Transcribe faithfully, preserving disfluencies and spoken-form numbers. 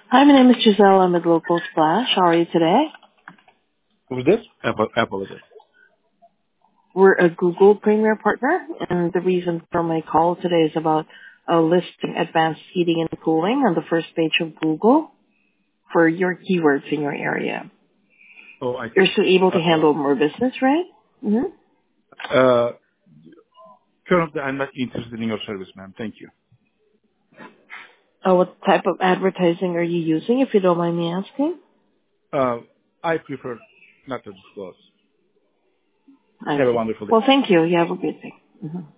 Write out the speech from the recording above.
Hi, my name is Giselle. I'm with Local Splash. How are you today? Who's this? I apo- I apologize. We're a Google Premier partner, and the reason for my call today is about uh, listing advanced heating and cooling on the first page of Google for your keywords in your area. Oh, I You're see. still able to Uh, handle more business, right? Mm-hmm. uh, Currently, I'm not interested in your service, ma'am. Thank you. Uh, what type of advertising are you using, if you don't mind me asking? Uh, I prefer not to disclose. I Have a see. wonderful day. Well, thank you. You have a good day. Mm-hmm.